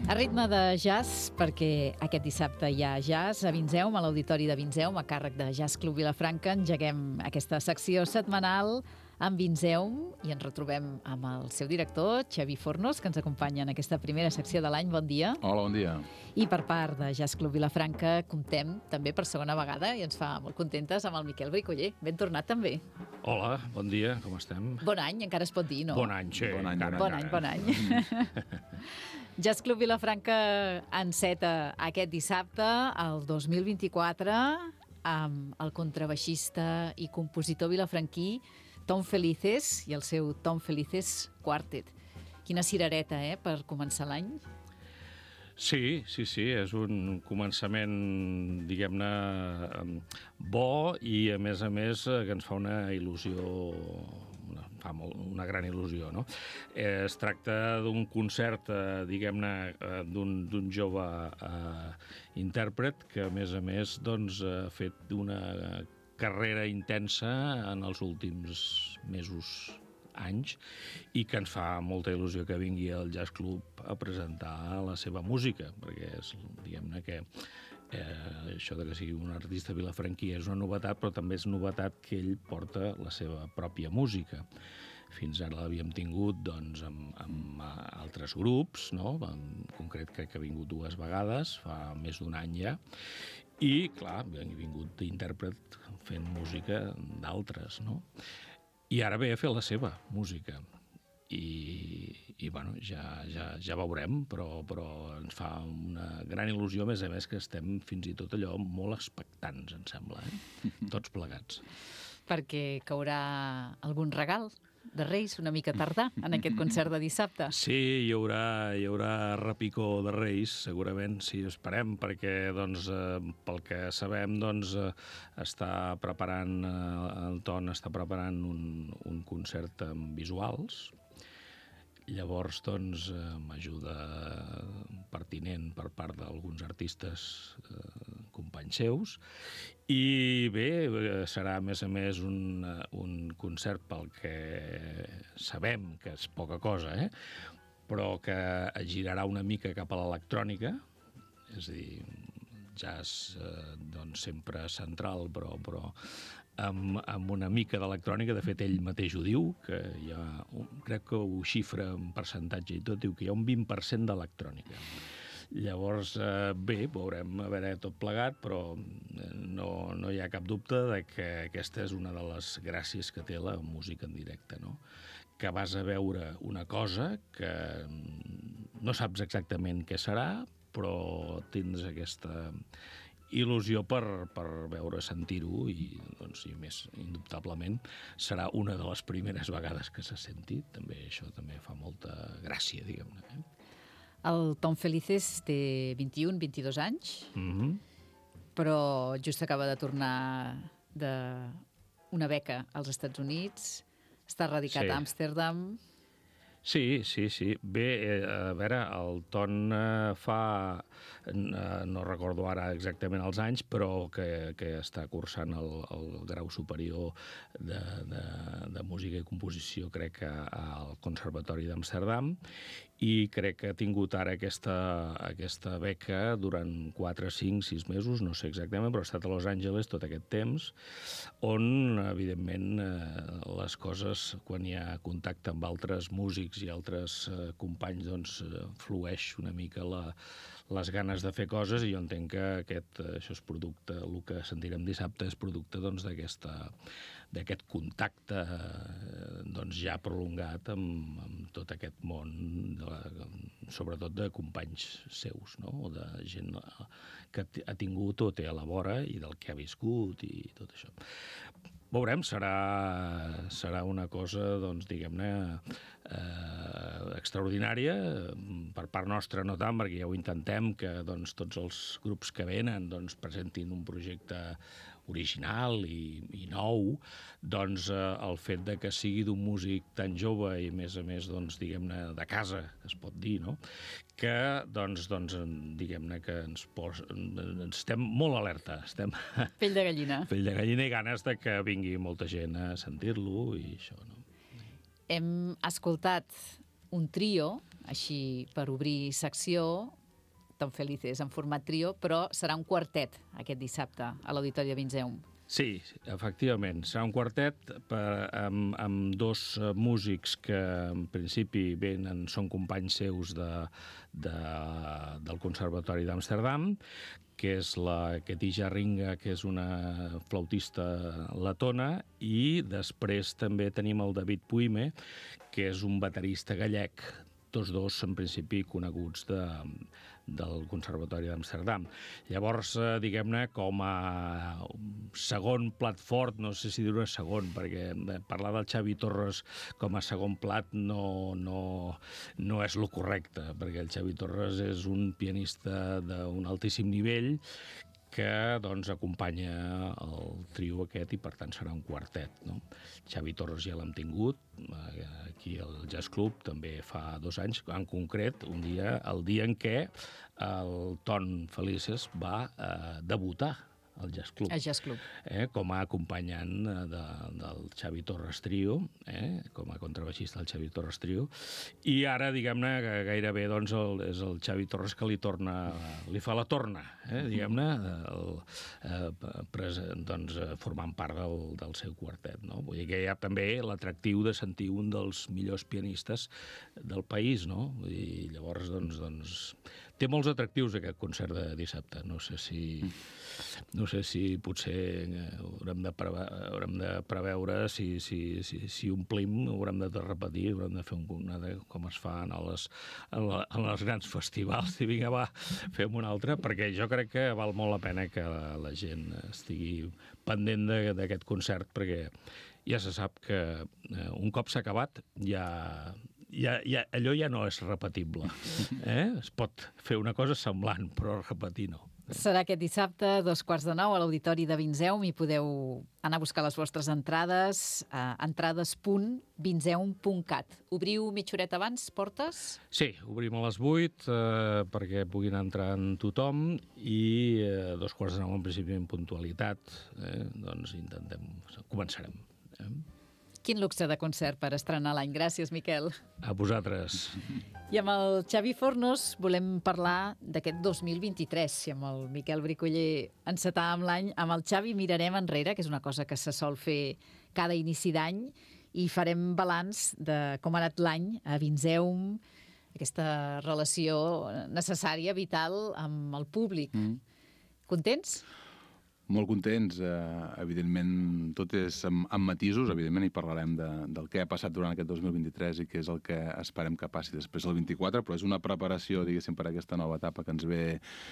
A ritme de jazz, perquè aquest dissabte hi ha jazz a Vinzeum, a l'Auditori de Vinzeum, a càrrec de Jazz Club Vilafranca. Engeguem aquesta secció setmanal amb Vinzeum i ens retrobem amb el seu director, Xavi Fornos, que ens acompanya en aquesta primera secció de l'any. Bon dia. Hola, bon dia. I per part de Jazz Club Vilafranca comptem també per segona vegada i ens fa molt contentes amb el Miquel Bricoller. Ben tornat també. Hola, bon dia, com estem? Bon any, encara es pot dir, no? Bon any, sí. Bon any. Jazz Club Vilafranca enceta aquest dissabte, el 2024, amb el contrabaixista i compositor vilafranquí Tom Felices i el seu Tom Felices Quartet. Quina cirereta, per començar l'any. Sí, és un començament, diguem-ne, bo i, a més, que ens fa una il·lusió, una gran il·lusió, no? Es tracta d'un concert, diguem-ne, d'un jove intèrpret que, a més, doncs, ha fet una carrera intensa en els últims mesos, anys, i que ens fa molta il·lusió que vingui al Jazz Club a presentar la seva música, perquè és, diguem-ne, que això de que sigui un artista vilafranquí és una novetat, però també és novetat que ell porta la seva pròpia música. Fins ara l'havíem tingut, doncs, amb altres grups, no? En concret crec que ha vingut 2 vegades, fa més d'1 any ja, i, clar, ha vingut d'intèrpret fent música d'altres, no? I ara ve a fer la seva música. I bueno, ja veurem, però ens fa una gran il·lusió, a més que estem fins i tot allò molt expectants, em sembla, tots plegats. Perquè caurà algun regal de Reis una mica tardà en aquest concert de dissabte. Sí, hi haurà repicó de Reis, segurament, sí, esperem, perquè, doncs, pel que sabem, doncs, està preparant, el Ton està preparant un concert amb visuals. Llavors, doncs, amb ajuda pertinent per part d'alguns artistes companys seus. I bé, serà, a més, un concert pel que sabem que és poca cosa, però que girarà una mica cap a l'electrònica, és a dir, jazz, doncs, sempre central, però amb una mica d'electrònica. De fet, ell mateix ho diu, que hi ha, crec que ho xifra en percentatge i tot, diu que hi ha un 20% d'electrònica. Llavors, bé, veurem a veure tot plegat, però no hi ha cap dubte de que aquesta és una de les gràcies que té la música en directe, no? Que vas a veure una cosa que no saps exactament què serà, però tens aquesta il·lusió per veure, sentir-ho, i, doncs, i més, indubtablement, serà una de les primeres vegades que s'ha sentit. També això també fa molta gràcia, diguem-ne. El Tom Felices té 21-22 anys, però just acaba de tornar d'una beca als Estats Units, està radicat a Amsterdam. Sí. Bé, a veure, el Ton fa, no recordo ara exactament els anys, però que està cursant el grau superior de música i composició, crec que al Conservatori d'Amsterdam, i crec que ha tingut ara aquesta beca durant 4, 5, 6 mesos, no sé exactament, però ha estat a Los Angeles tot aquest temps, on, evidentment, les coses, quan hi ha contacte amb altres músics i altres companys, doncs flueix una mica les ganes de fer coses, i jo entenc que això és producte, el que sentirem dissabte és producte, doncs, d'aquest contacte, doncs, ja prolongat amb tot aquest món, sobretot de companys seus, no? O de gent que ha tingut o té a la vora i del que ha viscut i tot això. Veurem, serà una cosa, doncs, diguem-ne, extraordinària. Per part nostra no tant, perquè ja ho intentem, que, doncs, tots els grups que venen, doncs, presentin un projecte original i nou. Doncs el fet de que sigui d'un músic tan jove i, a més, doncs, diguem-ne, de casa, que es pot dir, no? Que, doncs, diguem-ne, que estem molt alerta. Estem Pell de gallina. Pell de gallina i ganes de que vingui molta gent a sentir-lo i això, no? Hem escoltat un trio així per obrir secció, Tom Felices en format trio, però serà un quartet aquest dissabte a l'Auditori de Vinzeum. Sí, efectivament. Serà un quartet amb dos músics que en principi són companys seus del Conservatori d'Amsterdam, que és la Khadija Ringa, que és una flautista letona, i després també tenim el David Puime, que és un baterista gallec, tots dos, en principi, coneguts del Conservatori d'Amsterdam. Llavors, diguem-ne, com a segon plat fort, no sé si dir-ho segon, perquè parlar del Xavi Torres com a segon plat no és el correcte, perquè el Xavi Torres és un pianista d'un altíssim nivell que doncs, acompanya el trio aquest i per tant serà un quartet. No? Xavi Torres ja l'hem tingut aquí al Jazz Club també fa 2 anys, en concret el dia en què el Tom Felices va debutar al Jazz Club. El Jazz Club. Com a acompanyant del Xavi Torres Trio, com a contrabaixista del Xavi Torres Trio, i ara, diguem-ne, que gairebé doncs, és el Xavi Torres que li fa la torna, diguem-ne, doncs, formant part del seu quartet. No? Vull dir que hi ha també l'atractiu de sentir un dels millors pianistes del país, no? Vull dir, llavors, doncs, té molts atractius aquest concert de dissabte. No sé si potser haurem de preveure si omplim, haurem de repetir, haurem de fer com es fa en els grans festivals. I vinga, va, fem una altra, perquè jo crec que val molt la pena que la gent estigui pendent d'aquest concert, perquè ja se sap que un cop s'ha acabat allò ja no és repetible. Es pot fer una cosa semblant, però repetir no. Serà aquest dissabte, 9:15, a l'Auditori de Vinzeum, i podeu anar a buscar les vostres entrades a entrades.vinzeum.cat. Obriu mitja horeta abans, portes? Sí, obrim a les 8 perquè puguin entrar en tothom, i 9:15 en principi en puntualitat. Doncs començarem. Quin luxe de concert per estrenar l'any. Gràcies, Miquel. A vosaltres. I amb el Xavi Fornos volem parlar d'aquest 2023. Si amb el Miquel Bricoller encetàvem l'any, amb el Xavi mirarem enrere, que és una cosa que se sol fer cada inici d'any, i farem balanç de com ha anat l'any a Vinzeum, aquesta relació necessària, vital, amb el públic. Contents? Molt contents. Evidentment, tot és amb matisos. Evidentment, hi parlarem del que ha passat durant aquest 2023 i què és el que esperem que passi després del 24, però és una preparació, diguéssim, per a aquesta nova etapa que ens ve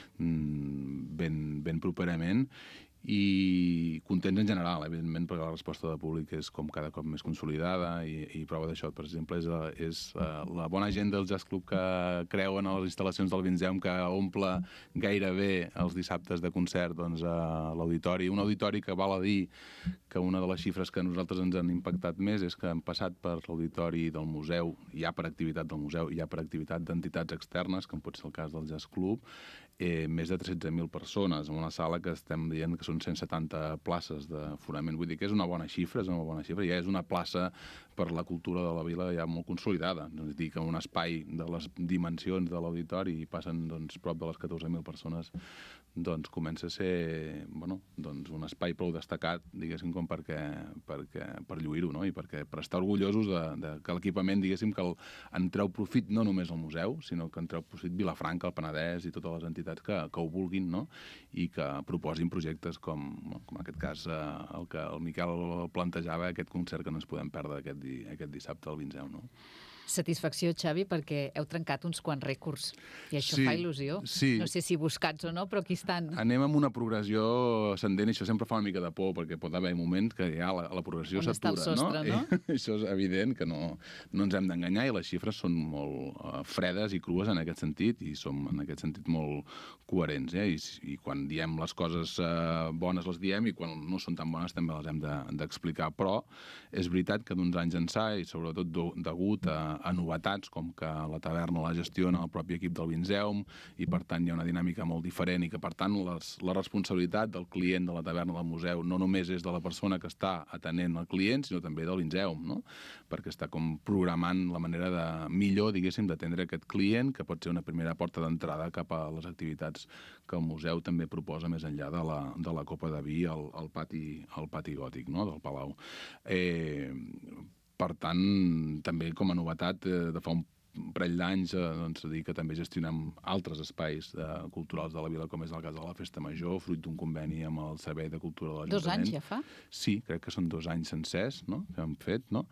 ben properament, i contents en general, evidentment, perquè la resposta del públic és com cada cop més consolidada, i prova d'això, per exemple, és la bona gent del Jazz Club que creu en les instal·lacions del Vinzeum, que omple gairebé els dissabtes de concert doncs, a l'auditori. Un auditori que val a dir que una de les xifres que a nosaltres ens han impactat més és que han passat per l'auditori del museu, ja per activitat del museu, ja per activitat d'entitats externes, com pot ser el cas del Jazz Club, més de 13.000 persones, en una sala que estem dient que són 170 places d'aforament. Vull dir que és una bona xifra, ja és una plaça per la cultura de la vila ja molt consolidada. És a dir, que un espai de les dimensions de l'auditori i passen prop de les 14.000 persones, doncs comença a ser un espai prou destacat, diguéssim, com per lluir-ho, no? I per estar orgullosos que l'equipament, diguéssim, que en treu profit no només el museu, sinó que en treu profit Vilafranca, el Penedès i totes les entitats que ho vulguin, no? I que proposin projectes com en aquest cas el que el Miquel plantejava, aquest concert que no ens podem perdre aquest dissabte al Vinzeum, no? Satisfacció, Xavi, perquè heu trencat uns quants rècords, i això fa il·lusió. Sí. No sé si buscats o no, però aquí estan. Anem amb una progressió ascendent, i això sempre fa una mica de por, perquè pot haver moments que ja la progressió s'atura. On està el sostre, no? Això és evident, que no ens hem d'enganyar, i les xifres són molt fredes i crues en aquest sentit, i som en aquest sentit molt coherents. I quan diem les coses bones les diem, i quan no són tan bones també les hem d'explicar. Però és veritat que d'uns anys ençà, i sobretot degut a a novetats, com que la taverna la gestiona el propi equip del Vinzeum i per tant hi ha una dinàmica molt diferent i que per tant la responsabilitat del client de la taverna del museu no només és de la persona que està atenent el client, sinó també del Vinzeum, no? Perquè està com programant la manera de millor, diguéssim, d'atendre aquest client, que pot ser una primera porta d'entrada cap a les activitats que el museu també proposa més enllà de la copa de vi al pati gòtic, no?, del Palau. Per tant, també com a novetat de fa un parell d'anys, doncs, dir que també gestionem altres espais culturals de la vila, com és el cas de la Festa Major, fruit d'un conveni amb el Servei de Cultura de l'Ajuntament. 2 anys ja fa? Sí, crec que són 2 anys sencers, no?, que hem fet, no?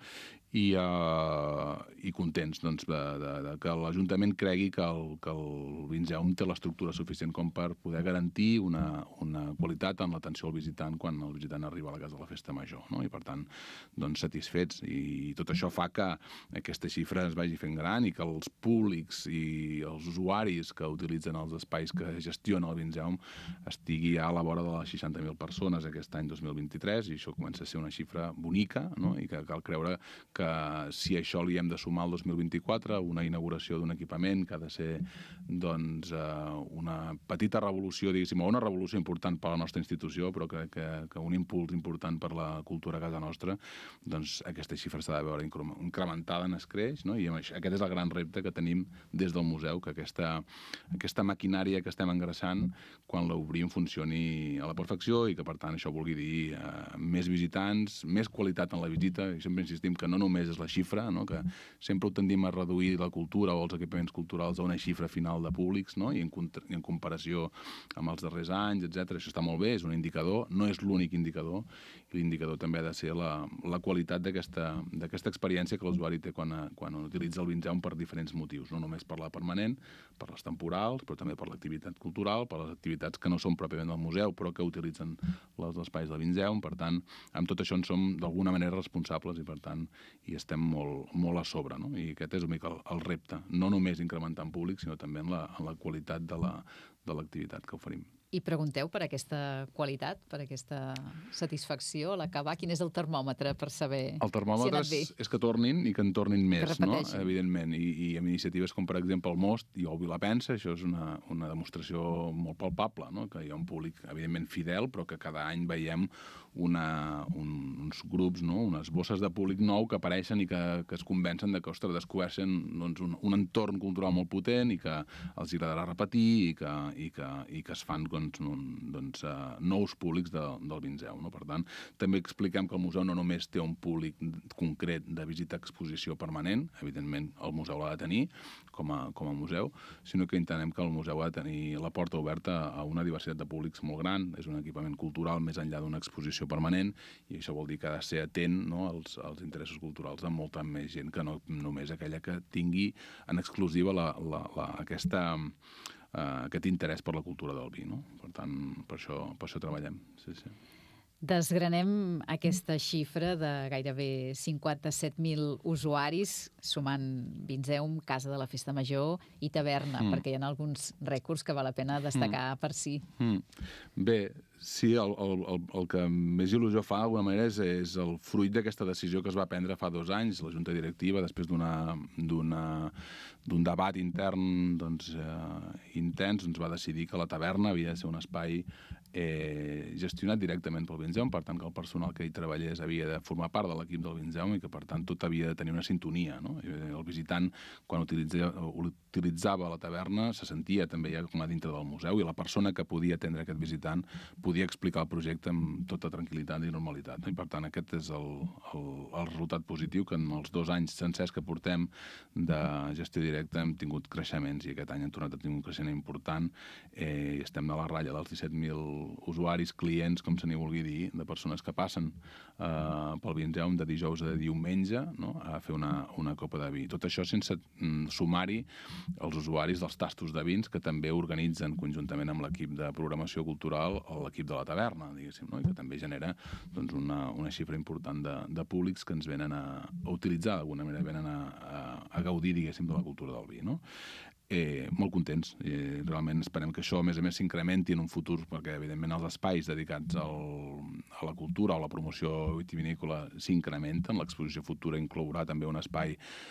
I contents, doncs, de que l'Ajuntament cregui que el Vinzeum té l'estructura suficient com per poder garantir una qualitat en l'atenció al visitant quan el visitant arriba a la casa de la Festa Major, no? I, per tant, doncs, satisfets. I tot això fa que aquesta xifra es vagi fent gran i que els públics i els usuaris que utilitzen els espais que gestiona el Vinzeum estigui a la vora de les 60.000 persones aquest any 2023, i això comença a ser una xifra bonica, no? I que cal creure que si això li hem de sumar al 2024, una inauguració d'un equipament que ha de ser, doncs, una petita revolució, diguéssim, o una revolució important per a la nostra institució, però que un impuls important per la cultura a casa nostra, doncs aquesta xifra s'ha de veure incrementada en escreix, no? I aquest és el gran repte que tenim des del museu, que aquesta maquinària que estem engraçant, quan l'obrim funcioni a la perfecció i que, per tant, això vulgui dir més visitants, més qualitat en la visita, i sempre insistim que no només és la xifra, no?, que sempre ho tendim a reduir la cultura o els equipaments culturals a una xifra final de públics, no?, i en comparació amb els darrers anys, etc. Això està molt bé, és un indicador, no és l'únic indicador, i l'indicador també ha de ser la qualitat d'aquesta experiència que l'usuari té quan utilitza el Vinzeum per diferents motius, no només per la permanent, per les temporals, però també per l'activitat cultural, per les activitats que no són pròpiament del museu, però que utilitzen els espais del Vinzeum. Per tant, amb tot això en som d'alguna manera responsables i, per tant, hi estem molt a sobre, no? I aquest és una mica el repte, no només incrementar en públic, sinó també en la qualitat de l'activitat que oferim. I pregunteu per aquesta qualitat, per aquesta satisfacció a l'acabar. Quin és el termòmetre per saber el termòmetre si ha anat bé? és que tornin i que en tornin més, no? Evidentment. I amb iniciatives com, per exemple, el Most i el Vilapensa, això és una demostració molt palpable, no? Que hi ha un públic, evidentment, fidel, però que cada any veiem uns grups, no?, unes bosses de públic nou que apareixen i que es convencen de que, ostres, descobreixen, doncs, un entorn cultural molt potent i que els agradarà repetir i que es fan, doncs, nous públics del Vinzeum, no? Per tant, també expliquem que el museu no només té un públic concret de visita-exposició permanent, evidentment el museu l'ha de tenir com a museu, sinó que intentem que el museu ha de tenir la porta oberta a una diversitat de públics molt gran. És un equipament cultural més enllà d'una exposició permanent, i això vol dir que ha de ser atent, no?, als interessos culturals de molta més gent que no només aquella que tingui en exclusiva aquest interès per la cultura del vi, no? Per tant, per això treballem. Sí, sí. Desgranem aquesta xifra de gairebé 57.000 usuaris, sumant Vinzeum, Casa de la Festa Major i Taverna, perquè hi ha alguns rècords que val la pena destacar per si. Bé, sí, el que més il·lusió fa, d'alguna manera, és el fruit d'aquesta decisió que es va prendre fa 2 anys. La Junta Directiva, després d'un debat intern, doncs, intens, va decidir que la taverna havia de ser un espai gestionat directament pel Vinzeum, per tant que el personal que hi treballés havia de formar part de l'equip del Vinzeum i que, per tant, tot havia de tenir una sintonia, no? El visitant, quan utilitzava la taverna, se sentia també ja com a dintre del museu, i la persona que podia atendre aquest visitant podia explicar el projecte amb tota tranquil·litat i normalitat, no? I, per tant, aquest és el resultat positiu, que en els 2 anys sencers que portem de gestió directa hem tingut creixements, i aquest any hem tornat a tenir un creixement important. Estem a la ratlla dels 17.000 usuaris, clients, com se n'hi vulgui dir, de persones que passen pel Vinzeum de dijous a diumenge, no?, a fer una copa de vi. Tot això sense sumar-hi els usuaris dels tastos de vins, que també organitzen conjuntament amb l'equip de programació cultural l'equip de la taverna, diguéssim, no?, i que també genera, doncs, una xifra important de públics que ens venen a utilitzar, d'alguna manera venen a gaudir, diguéssim, de la cultura del vi, no? molt contents. Realment esperem que això, a més s'incrementi en un futur, perquè, evidentment, els espais dedicats a la cultura o la promoció vitivinícola s'incrementen. L'exposició futura inclourà també un espai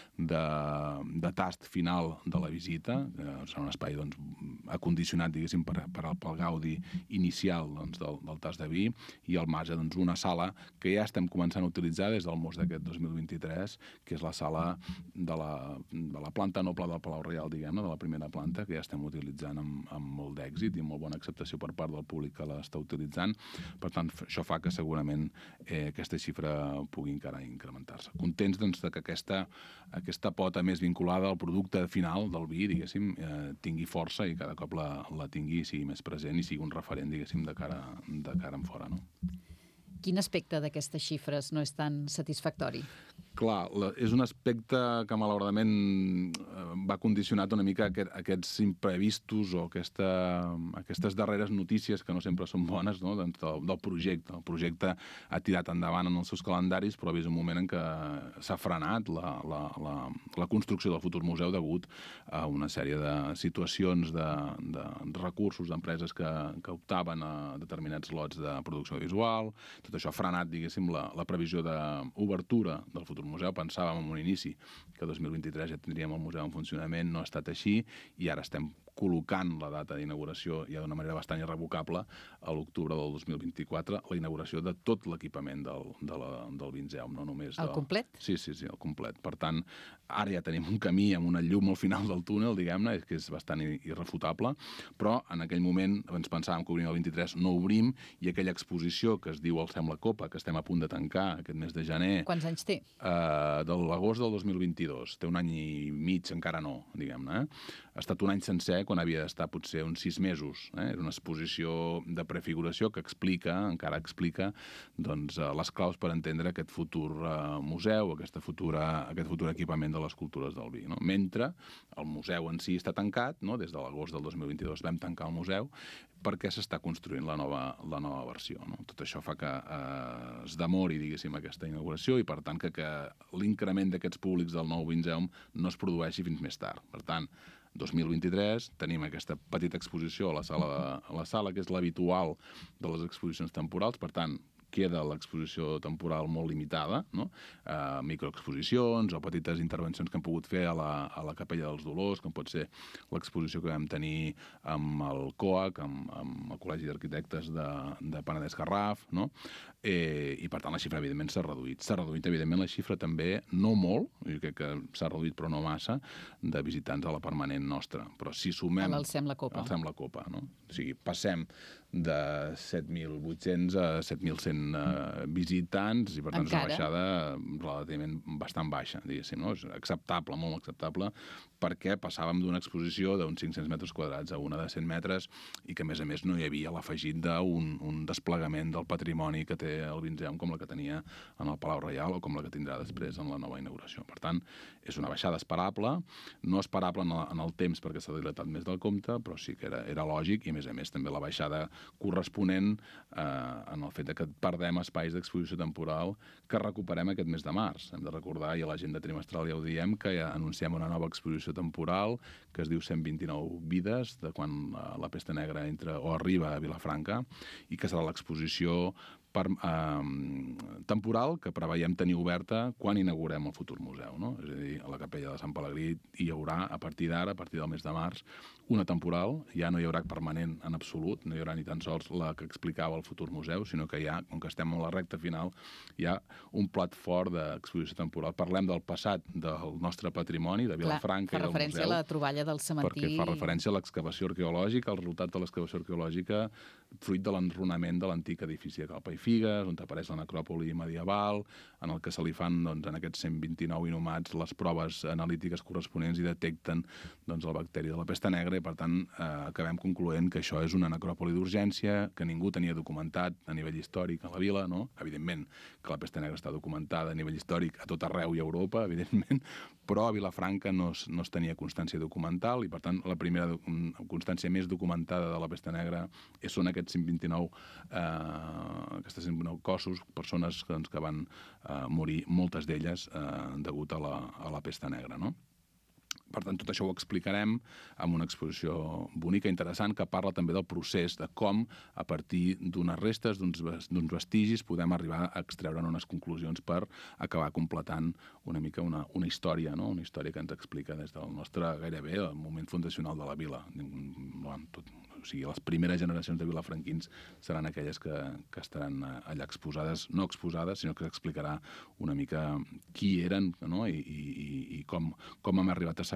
de tast final de la visita. Serà un espai acondicionat, diguéssim, pel gaudi inicial del tast de vi, i al marge una sala que ja estem començant a utilitzar des del mos d'aquest 2023, que és la sala de la planta noble del Palau Reial, diguem-ne, de la primera planta, que ja estem utilitzant amb molt d'èxit i molt bona acceptació per part del públic que l'està utilitzant. Per tant, això fa que segurament aquesta xifra pugui encara incrementar-se. Contents que aquesta pota més vinculada al producte final del vi, diguéssim, tingui força i cada cop la tingui, sigui més present i sigui un referent, diguéssim, de cara en fora, no? Quin aspecte d'aquestes xifres no és tan satisfactori? Clar, és un aspecte que malauradament va condicionat una mica aquests imprevistos o aquestes darreres notícies que no sempre són bones, no? Del projecte. El projecte ha tirat endavant en els seus calendaris, però ha vist un moment en què s'ha frenat la construcció del futur museu degut a una sèrie de situacions de recursos d'empreses que optaven a determinats lots de producció visual. Tot això ha frenat, diguéssim, la previsió d'obertura del futur museu. Pensàvem en un inici que 2023 ja tindríem el museu en funcionament, no ha estat així, i ara estem col·locant la data d'inauguració ja d'una manera bastant irrevocable a l'octubre del 2024, la inauguració de tot l'equipament del Vinzeum, no només... El complet? Sí, el complet. Per tant, ara ja tenim un camí amb una llum al final del túnel, diguem-ne, que és bastant irrefutable, però en aquell moment ens pensàvem que obrim el 23, no obrim, i aquella exposició que es diu el Sem la Copa, que estem a punt de tancar aquest mes de gener... Quants anys té? De l'agost del 2022. Té un any i mig, encara no, diguem-ne. Ha estat un any sencer quan havia d'estar potser uns 6 mesos. És una exposició de prefiguració que encara explica les claus per entendre aquest futur museu, aquest futur equipament de les cultures del vi. Mentre el museu en si està tancat, des de l'agost del 2022 vam tancar el museu, perquè s'està construint la nova versió. Tot això fa que es demori, diguéssim, aquesta inauguració, i per tant que l'increment d'aquests públics del nou Vinzeum no es produeixi fins més tard. Per tant, 2023 tenim aquesta petita exposició a la sala, que és l'habitual de les exposicions temporals. Per tant, queda l'exposició temporal molt limitada, microexposicions o petites intervencions que hem pogut fer a la Capella dels Dolors, com pot ser l'exposició que vam tenir amb el COAC, amb el Col·legi d'Arquitectes de Penedès Garraf, i per tant la xifra evidentment s'ha reduït. S'ha reduït evidentment la xifra també, no molt, jo crec que s'ha reduït però no massa, de visitants a la permanent nostra. Però si sumem... Al Sem la Copa. Al Sem la Copa, no? O sigui, passem de 7.800 a 7.100 visitants, i per tant és una baixada relativament bastant baixa, diguéssim, no? És acceptable, molt acceptable, perquè passàvem d'una exposició d'uns 500 metres quadrats a una de 100 metres, i que a més no hi havia l'afegit d'un desplegament del patrimoni que té el Vinzeum, com la que tenia en el Palau Reial o com la que tindrà després en la nova inauguració. Per tant, és una baixada esperable, no esperable en el temps perquè s'ha dilatat més del compte, però sí que era lògic, i a més també la baixada corresponent en el fet que perdem espais d'exposició temporal que recuperem aquest mes de març. Hem de recordar, i a l'agenda trimestral ja ho diem, que ja anunciem una nova exposició temporal que es diu 129 vides, de quan la pesta negra entra o arriba a Vilafranca, i que serà l'exposició temporal que preveiem tenir oberta quan inaugurem el futur museu, no? És a dir, a la Capella de Sant Pelegrí hi haurà, a partir d'ara, a partir del mes de març, una temporal. Ja no hi haurà permanent en absolut, no hi haurà ni tan sols la que explicava el futur museu, sinó que ja, com que estem a la recta final, hi ha un plat fort d'exposició temporal. Parlem del passat del nostre patrimoni, de Vilafranca i del museu. Fa referència a la troballa del cementiri. Perquè fa referència a l'excavació arqueològica, al resultat de l'excavació arqueològica, fruit de l'enrunament de l'antic edifici de Calpa i Figues, on apareix la necròpoli medieval, en el que se li fan, en aquests 129 inhumats, les proves analítiques corresponents i detecten el bacteri de la pesta negra, i per tant acabem concloent que això és una necròpoli d'urgència, que ningú tenia documentat a nivell històric a la vila, no? Evidentment que la pesta negra està documentada a nivell històric a tot arreu i a Europa, evidentment, però a Vilafranca no es tenia constància documental, i per tant la primera constància més documentada de la pesta negra són aquests 129 cossos, persones que van morir, moltes d'elles degut a la pesta negra, no? Per tant, tot això ho explicarem amb una exposició bonica, interessant, que parla també del procés, de com, a partir d'unes restes, d'uns vestigis, podem arribar a extreure'n unes conclusions per acabar completant una mica una història, no? Una història que ens explica des del nostre, gairebé, el moment fundacional de la vila. O sigui, les primeres generacions de vilafranquins seran aquelles que estaran allà exposades, no exposades, sinó que explicarà una mica qui eren, no? I com hem arribat a saber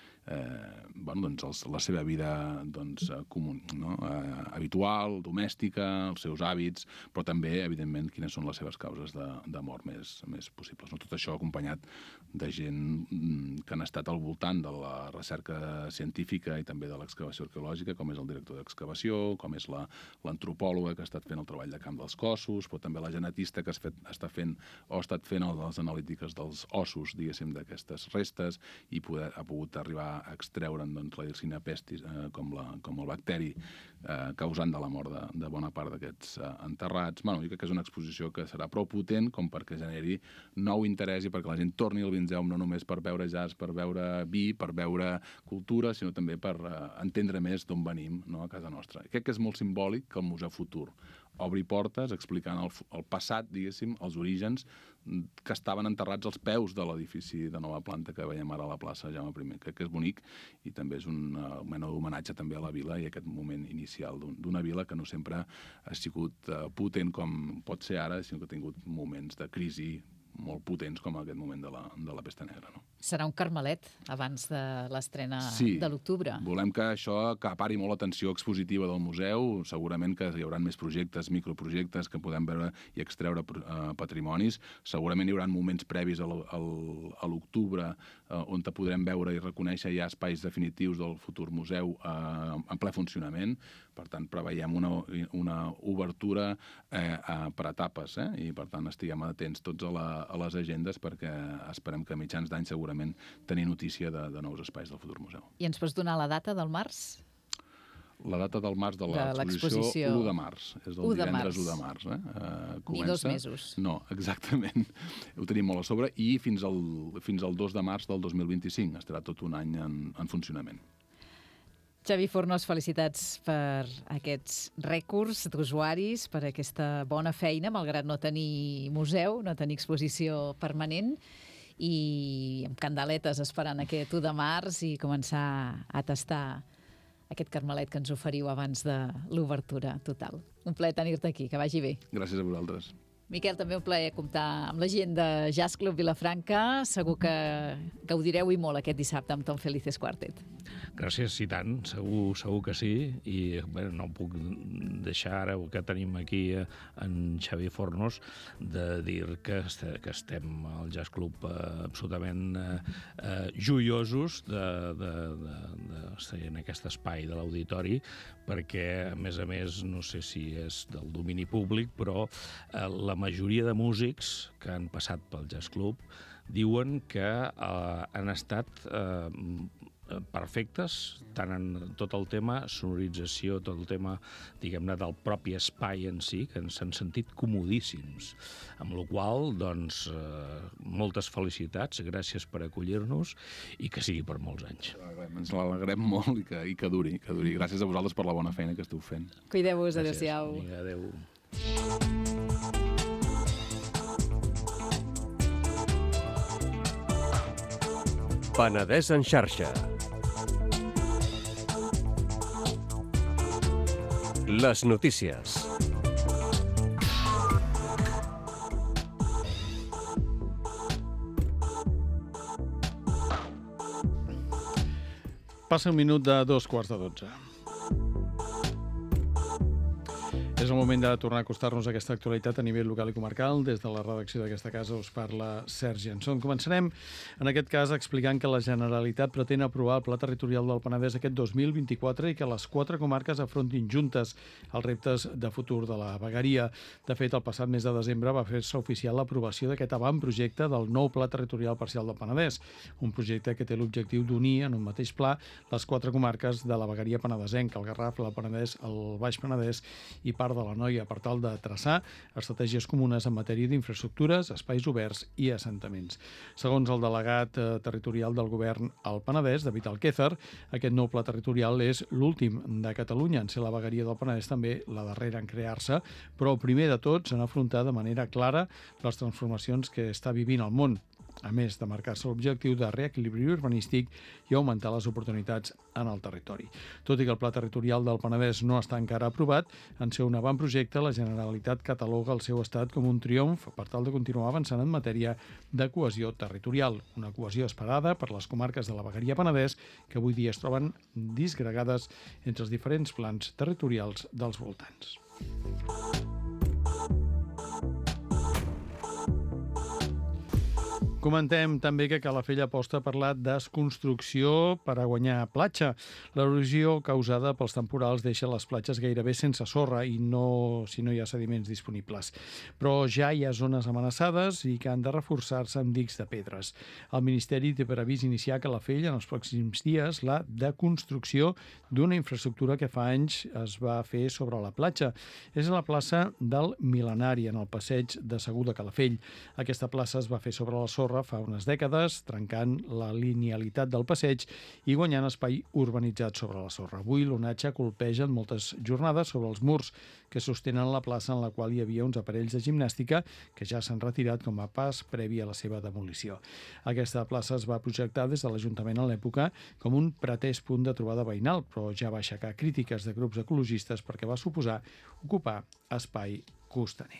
la seva vida comú, no? Habitual, domèstica, els seus hàbits, però també, evidentment, quines són les seves causes de mort més possibles. No? Tot això acompanyat de gent que han estat al voltant de la recerca científica i també de l'excavació arqueològica, com és el director d'excavació, com és l'antropòloga que ha estat fent el treball de camp dels cossos, però també la genetista que ha estat fent les analítiques dels ossos, diguéssim, d'aquestes restes, i ha pogut arribar a extreure'n la Yersinia pestis com el bacteri causant de la mort de bona part d'aquests enterrats. Jo crec que és una exposició que serà prou potent com perquè generi nou interès i perquè la gent torni al Vinzeum no només per veure jazz, per veure vi, per veure cultura, sinó també per entendre més d'on venim, no, a casa nostra. Crec que és molt simbòlic que el Museu Futur obri portes explicant el passat, diguéssim, els orígens que estaven enterrats als peus de l'edifici de nova planta que veiem ara a la plaça Jaume I. Crec que és bonic i també és una mena d'homenatge també a la vila i a aquest moment inicial d'una vila que no sempre ha sigut potent com pot ser ara, sinó que ha tingut moments de crisi molt potents com aquest moment de la pesta negra. No? Serà un carmelet abans de l'estrena de l'octubre. Volem que això acapari molt l'atenció expositiva del museu. Segurament que hi haurà més projectes, microprojectes que podem veure i extreure patrimonis. Segurament hi haurà moments previs a l'octubre on podrem veure i reconèixer ja espais definitius del futur museu en ple funcionament. Per tant, preveiem una obertura per etapes i, per tant, estiguem atents tots a les agendes perquè esperem que a mitjans d'any segurament tenir notícia de nous espais del futur museu. I ens pots donar la data del març? La data del març de l'exposició, 1 de març. És el divendres 1 de març. Ni 2 mesos. No, exactament. Ho tenim molt a sobre i fins al 2 de març del 2025. Estarà tot un any en funcionament. Xavi Fornos, felicitats per aquests rècords d'usuaris, per aquesta bona feina, malgrat no tenir museu, no tenir exposició permanent, i amb candeletes esperant aquest 1 de març i començar a tastar aquest carmelet que ens oferiu abans de l'obertura total. Un plaer tenir-te aquí, que vagi bé. Gràcies a vosaltres. Miquel, també un plaer comptar amb la gent de Jazz Club Vilafranca. Segur que gaudireu i molt aquest dissabte amb Tom Felices Quartet. Gràcies, i tant, segur que sí. I bé, no puc deixar ara que tenim aquí en Xavi Fornos de dir que estem al Jazz Club absolutament joiosos en aquest espai de l'auditori, perquè, a més, no sé si és del domini públic, però la majoria de músics que han passat pel Jazz Club diuen que han estat perfectes, tant en tot el tema sonorització, tot el tema, diguem-ne, del propi espai en si, que s'han sentit comodíssims. Amb la qual cosa, doncs, moltes felicitats, gràcies per acollir-nos i que sigui per molts anys. Ens l'alegrem molt i que duri. Gràcies a vosaltres per la bona feina que esteu fent. Cuideu-vos, adéu-siau. Adéu. Penedès en xarxa. Les notícies. Passa un minut de 11:45. És el moment de tornar a acostar-nos a aquesta actualitat a nivell local i comarcal. Des de la redacció d'aquesta casa us parla Sergi Anson. Començarem, en aquest cas, explicant que la Generalitat pretén aprovar el Pla Territorial del Penedès aquest 2024 i que les 4 comarques afrontin juntes els reptes de futur de la vegueria. De fet, el passat mes de desembre va fer-se oficial l'aprovació d'aquest avantprojecte del nou Pla Territorial Parcial del Penedès, un projecte que té l'objectiu d'unir en un mateix pla les 4 comarques de la vegueria penedesenca, el Garraf, el Penedès, el Baix Penedès i part part de l'Anoia per tal de traçar estratègies comunes en matèria d'infraestructures, espais oberts i assentaments. Segons el delegat territorial del govern al Penedès, David Alquézar, aquest nou pla territorial és l'últim de Catalunya en ser la vegueria del Penedès, també la darrera en crear-se, però primer de tot s'han afrontat de manera clara les transformacions que està vivint el món, a més de marcar-se l'objectiu de reequilibri urbanístic i augmentar les oportunitats en el territori. Tot i que el Pla Territorial del Penedès no està encara aprovat, en ser un avantprojecte, la Generalitat cataloga el seu estat com un triomf per tal de continuar avançant en matèria de cohesió territorial, una cohesió esperada per les comarques de la vegueria Penedès que avui dia es troben disgregades entre els diferents plans territorials dels voltants. Comentem també que Calafell aposta per la desconstrucció per a guanyar platja. L'erosió causada pels temporals deixa les platges gairebé sense sorra i si no hi ha sediments disponibles. Però ja hi ha zones amenaçades i que han de reforçar-se amb dics de pedres. El Ministeri té previst iniciar a Calafell en els pròxims dies la deconstrucció d'una infraestructura que fa anys es va fer sobre la platja. És a la plaça del Mil·lenari, en el passeig de Segur de Calafell. Aquesta plaça es va fer sobre la sorra fa unes dècades, trencant la linealitat del passeig i guanyant espai urbanitzat sobre la sorra. Avui l'onatge colpeja en moltes jornades sobre els murs que sostenen la plaça en la qual hi havia uns aparells de gimnàstica que ja s'han retirat com a pas previ a la seva demolició. Aquesta plaça es va projectar des de l'Ajuntament en l'època com un pretès punt de trobada veïnal, però ja va aixecar crítiques de grups ecologistes perquè va suposar ocupar espai costaner.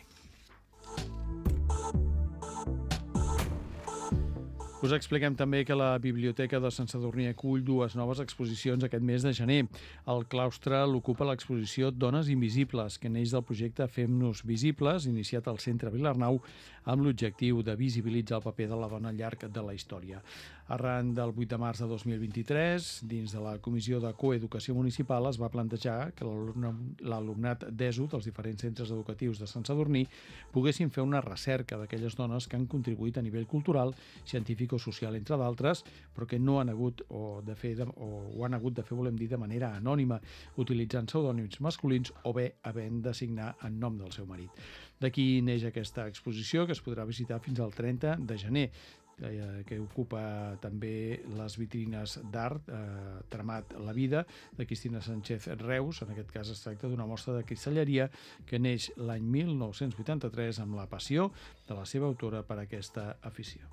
Us expliquem també que la Biblioteca de Sant Sadurní acull dues noves exposicions aquest mes de gener. Al claustre l'ocupa l'exposició Dones Invisibles, que neix del projecte Fem-nos Visibles, iniciat al Centre Vilarnau, amb l'objectiu de visibilitzar el paper de la dona al llarg de la història. Arran del 8 de març de 2023, dins de la Comissió de Coeducació Municipal, es va plantejar que l'alumnat d'ESO dels diferents centres educatius de Sant Sadurní poguessin fer una recerca d'aquelles dones que han contribuït a nivell cultural, científic o social, entre d'altres, però que no han hagut ho han hagut de fer, volem dir, de manera anònima, utilitzant pseudònims masculins o bé havent de signar en nom del seu marit. D'aquí neix aquesta exposició, que es podrà visitar fins al 30 de gener, que ocupa també les vitrines d'art Tramat la vida, de Cristina Sánchez Reus. En aquest cas es tracta d'una mostra de cristalleria que neix l'any 1983 amb la passió de la seva autora per aquesta afició.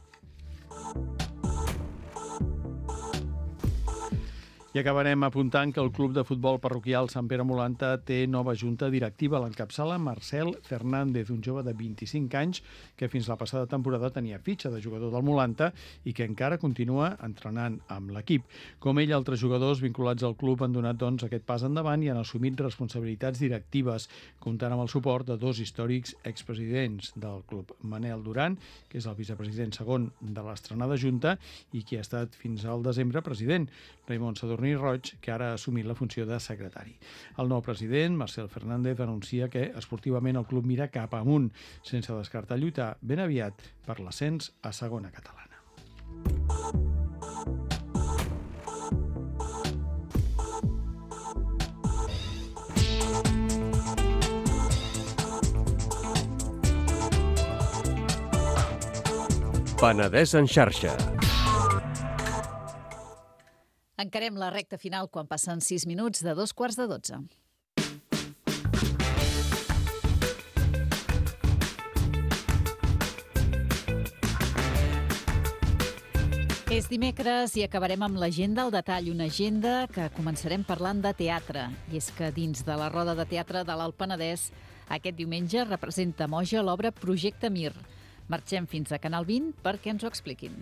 I acabarem apuntant que el Club de Futbol Parroquial Sant Pere Molanta té nova junta directiva. L'encapçala Marcel Fernández, un jove de 25 anys que fins la passada temporada tenia fitxa de jugador del Molanta i que encara continua entrenant amb l'equip. Com ell, altres jugadors vinculats al club han donat aquest pas endavant i han assumit responsabilitats directives, comptant amb el suport de dos històrics expresidents del club. Manel Duran, que és el vicepresident segon de l'estrenada junta i qui ha estat fins al desembre president. Raimon Sadurní Roig, que ara ha assumit la funció de secretari. El nou president, Marcel Fernández, anuncia que esportivament el club mira cap amunt, sense descartar lluitar ben aviat per l'ascens a segona catalana. Penedès en xarxa. Encarem la recta final quan passen 6 minuts de 12:15. És dimecres i acabarem amb l'agenda al detall, una agenda que començarem parlant de teatre. I és que dins de la Roda de Teatre de l'Alt Penedès, aquest diumenge representa Moja l'obra Projecte Mir. Marxem fins a Canal 20 perquè ens ho expliquin.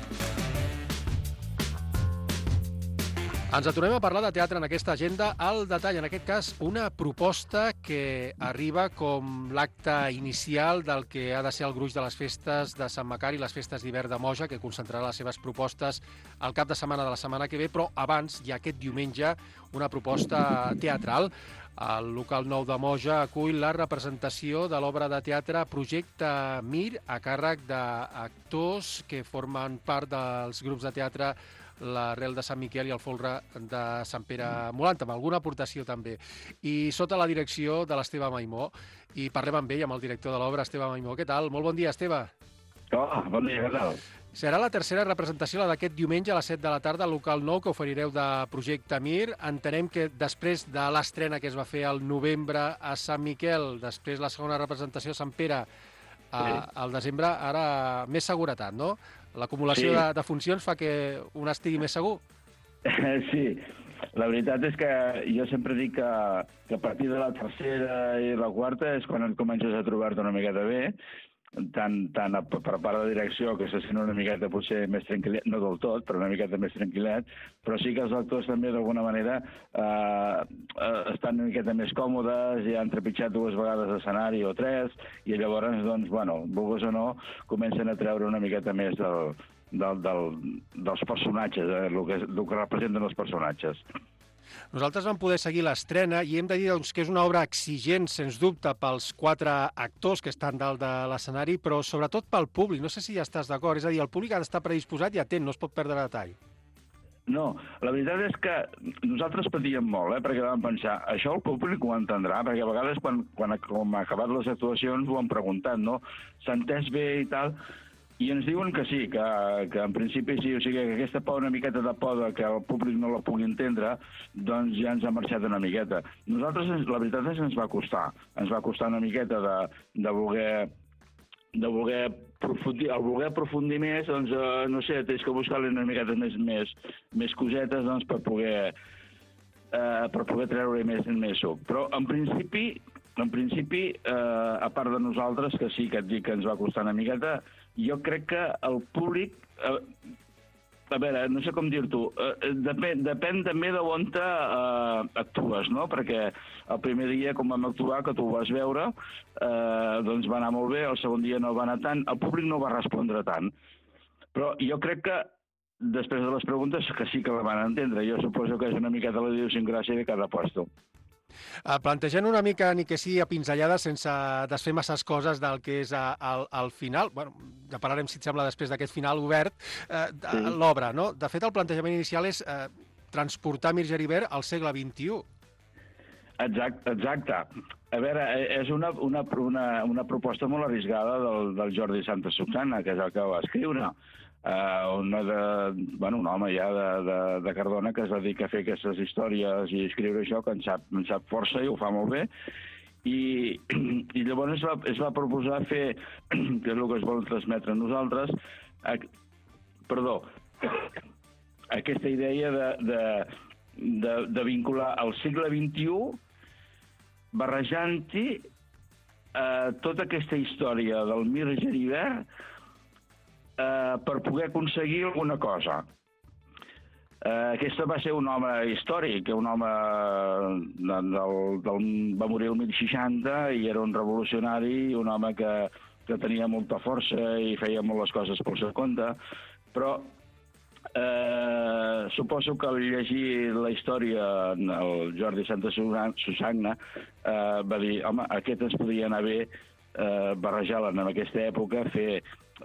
Ens aturem a parlar de teatre en aquesta agenda al detall. En aquest cas, una proposta que arriba com l'acte inicial del que ha de ser el gruix de les festes de Sant Macari, les festes d'hivern de Moja, que concentrarà les seves propostes al cap de setmana de la setmana que ve, però abans, ja aquest diumenge, una proposta teatral. El local nou de Moja acull la representació de l'obra de teatre Projecte Mir a càrrec d'actors que formen part dels grups de teatre l'arrel de Sant Miquel i el folre de Sant Pere Molant, amb alguna aportació també. I sota la direcció de l'Esteve Maimó. I parlem amb ell, amb el director de l'obra, Esteve Maimó. Què tal? Molt bon dia, Esteve. Hola, bon dia, què tal? Serà la tercera representació, la d'aquest diumenge a les 7 de la tarda al local nou que oferireu de Projecte Mir. Entenem que després de l'estrena que es va fer al novembre a Sant Miquel, després la segona representació a Sant Pere al desembre, ara més seguretat, no? L'acumulació de funcions fa que un estigui més segur? Sí, la veritat és que jo sempre dic que a partir de la tercera i la quarta és quan et comences a trobar-te una miqueta bé, tant per part de la direcció, que se sent una miqueta potser més tranquil·let, no del tot, però una miqueta més tranquil·let, però sí que els actors també d'alguna manera estan una miqueta més còmodes, ja han trepitjat 2 vegades l'escenari o 3, i llavors, doncs, bueno, vulguis o no, comencen a treure una miqueta més dels personatges, el que representen els personatges. Nosaltres vam poder seguir l'estrena i hem de dir doncs, que és una obra exigent, sens dubte, pels 4 actors que estan dalt de l'escenari, però sobretot pel públic. No sé si ja estàs d'acord. És a dir, el públic ha d'estar predisposat i atent, no es pot perdre detall. No, la veritat és que nosaltres patíem molt, perquè vam pensar, això el públic ho entendrà, perquè a vegades quan ha acabat les actuacions ho han preguntat, no? S'ha entès bé i tal... I ens diuen que sí, que en principi sí, o sigui que aquesta una miqueta de por que el públic no la pugui entendre, doncs ja ens ha marxat una miqueta. Nosaltres, la veritat és que ens va costar una miqueta de voler aprofundir més, doncs, no sé, tens que buscar-li una miqueta més cosetes, doncs, per poder treure-hi més suc. Però, en principi, a part de nosaltres, que sí que et dic que ens va costar una miqueta, jo crec que el públic... A veure, no sé com dir-t'ho, depèn també d'on actues, no? Perquè el primer dia, com vam actuar, que tu ho vas veure, doncs va anar molt bé, el segon dia no va anar tant, el públic no va respondre tant. Però jo crec que, després de les preguntes, que sí que la van entendre. Jo suposo que és una miqueta la idiosincràsia de cada puesto. Plantejant una mica, ni que sigui a pinzellades, sense desfer masses coses del que és al final, bueno, ja parlarem, si et sembla, després d'aquest final obert, l'obra, no? De fet, el plantejament inicial és transportar Mir Geribert al segle XXI. Exacte. A veure, és una proposta molt arriscada del Jordi Santa Susana, que és el que va escriure. Un home ja de Cardona que es dedica a fer aquestes històries i escriure això, que en sap força i ho fa molt bé. I llavors es va proposar fer, que és el que es vol transmetre a nosaltres, aquesta idea de vincular el segle XXI barrejant-hi tota aquesta història del Mir Geribert per poder aconseguir alguna cosa. Aquesta va ser un home històric, un home va morir el 1060 i era un revolucionari, un home que tenia molta força i feia moltes coses pel seu compte, però suposo que al llegir la història el Jordi Santa Susagna va dir, home, aquest ens podria anar bé barrejar-la en aquesta època, fer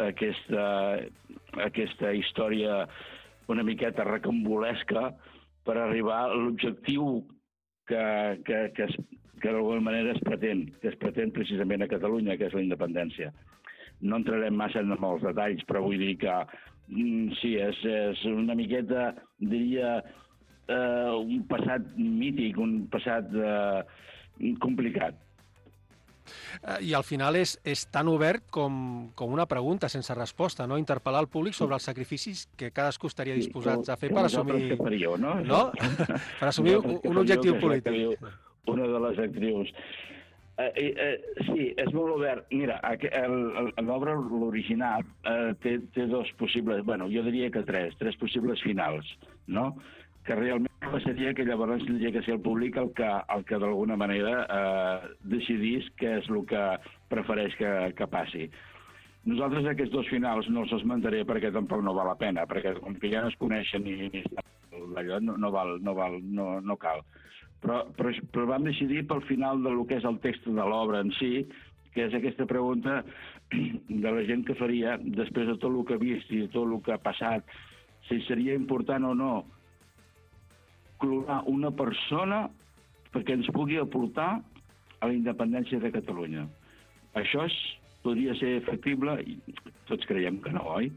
aquesta història una miqueta recambolesca per arribar a l'objectiu que d'alguna manera es pretén precisament a Catalunya, que és la independència. No entrarem massa en molts detalls, però vull dir que sí, és una miqueta, diria, un passat mític, un passat complicat. I al final és tan obert com una pregunta sense resposta, no? Interpel·lar el públic sobre els sacrificis que cadascú estaria disposat a fer per assumir... No? Per assumir un objectiu polític. Una de les actrius. Sí, és molt obert. Mira, l'obra, l'original, té 2 possibles... Bueno, jo diria que 3 possibles finals, no? Que realment seria que llavors tindria que ser el públic el que d'alguna manera decidís què és el que prefereix que passi. Nosaltres aquests 2 finals no els esmentaré perquè tampoc no val la pena, perquè com que ja no es coneixen i allò no cal. Però vam decidir pel final del que és el text de l'obra en si, que és aquesta pregunta de la gent que faria, després de tot el que ha vist i tot el que ha passat, si seria important o no clonar una persona perquè ens pugui aportar a la independència de Catalunya. Això podria ser factible? Tots creiem que no, oi?